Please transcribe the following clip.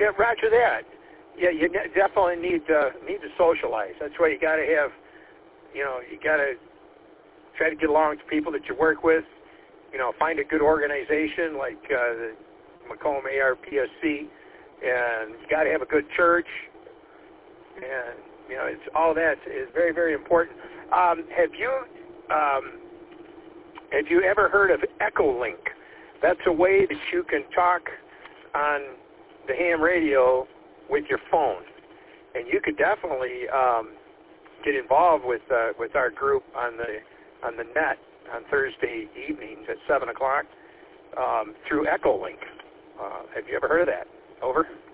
Yeah, roger that. Yeah, you definitely need to socialize. That's why you got to have, you got to try to get along with people that you work with. Find a good organization like the Macomb ARPSC, and you got to have a good church. And it's all that is very, very important. Have you ever heard of Echolink? That's a way that you can talk on the ham radio with your phone, and you could definitely get involved with our group on the net on Thursday evenings at 7 o'clock through Echolink. Have you ever heard of that? Over.